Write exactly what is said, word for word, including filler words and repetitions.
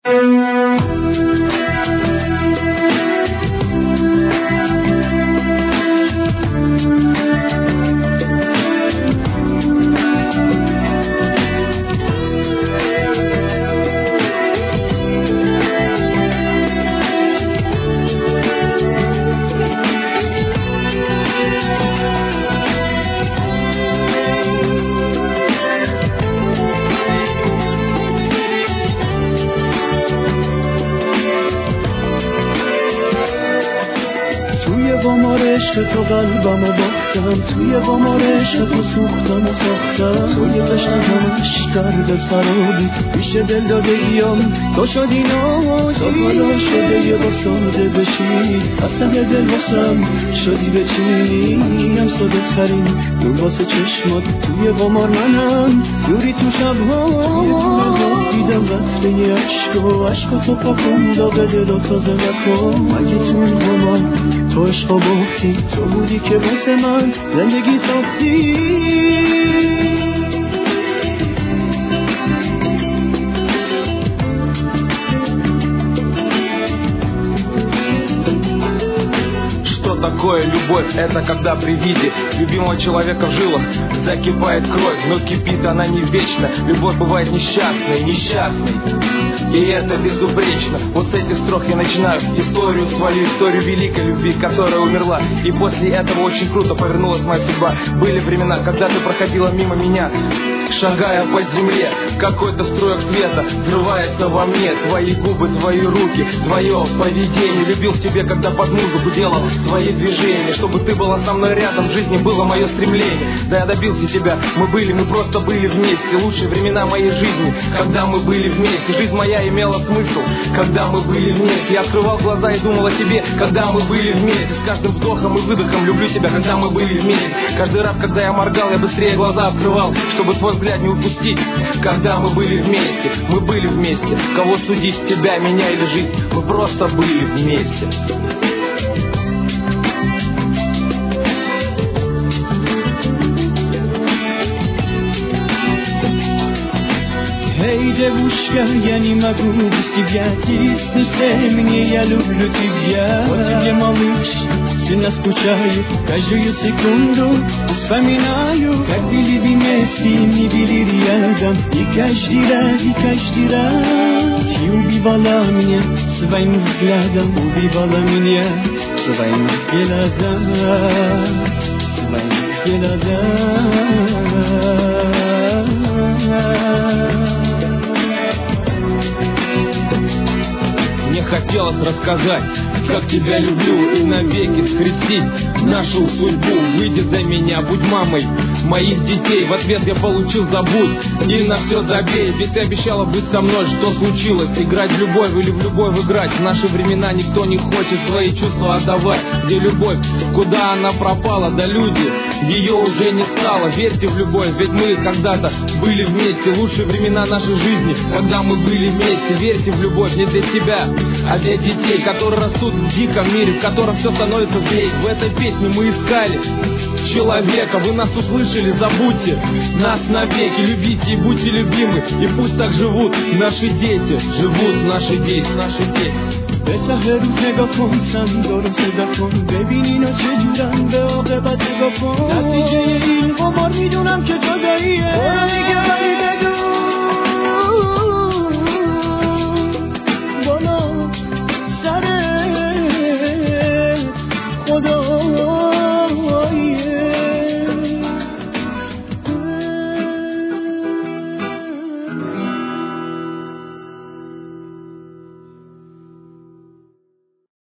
تو قلبم و باختم، توی قمار عشق تو سوختم و ساختم. توی قشنگ همش درد سرابی پیش دل داده ایم تو شدی نازی. تا حالا شده یه با ساده بشی از ته دل واسم شدی بچینی. اینم ساده ترین نور واسه چشمات توی قمار منم نوری تو شبها. دیدم قطره عشق و عشق تو پاکم داغ دل و تازه نکن. اگه تو این قمار تو عشق و باختی، تو بودی که واسه من زندگی ساختی. Что такое любовь? Это когда при виде любимого человека в жилах закипает кровь, но кипит она не вечно. Любовь бывает несчастной, несчастной, и это безупречно. Вот с этих строк я начинаю историю свою, историю великой любви, которая умерла. И после этого очень круто повернулась моя судьба. Были времена, когда ты проходила мимо меня, шагая по земле. Какой-то строек света взрывается во мне. Твои губы, твои руки, твое поведение. Любил в тебе, когда под музыку делал свои движения. Чтобы ты была со мной рядом, в жизни было мое стремление. Да я добился тебя, мы были, мы просто были вместе. Лучшие времена моей жизни, когда мы были вместе. Жизнь моя имела смысл, когда мы были вместе. Я открывал глаза и думал о тебе, когда мы были вместе. С каждым вдохом и выдохом люблю тебя, когда мы были вместе. Каждый раз, когда я моргал, я быстрее глаза открывал, чтобы твой взгляд не упустить. Когда мы были вместе, мы были вместе. Кого судить, тебя, меня или жизнь? Мы просто были вместе. Ej девушка, я не могу без тебя. Ты мне, я люблю тебя. Вот тебе, малыш, сильно скучаю. Каждую секунду вспоминаю, как были вместе, не были рядом. И каждый раз, и каждый раз ты убивала меня своим взглядом. Убивала меня своим взглядом. Своим взглядом. Мне хотелось рассказать, как тебя люблю, и навеки скрестить нашу судьбу. Выйди за меня, будь мамой моих детей. В ответ я получил забудь и на все забей. Ведь ты обещала быть со мной, что случилось? Играть в любовь или в любовь играть? В наши времена никто не хочет свои чувства отдавать. Где любовь? Куда она пропала? Да люди, ее уже не стало. Верьте в любовь, ведь мы когда-то были вместе. Лучшие времена нашей жизни, когда мы были вместе. Верьте в любовь не для себя, а для детей, которые растут в диком мире, в котором все становится злей. В этой песне мы искали человека. Вы нас услышали, забудьте нас навеки. Любите и будьте любимы, и пусть так живут наши дети. Живут наши дети, наши дети. به ته رو نگاه کن، سم درست نگاه کن، ببین اینا چجورن، به عاقبت نگاه کن. نتیجه این قمار میدونم که جداییه.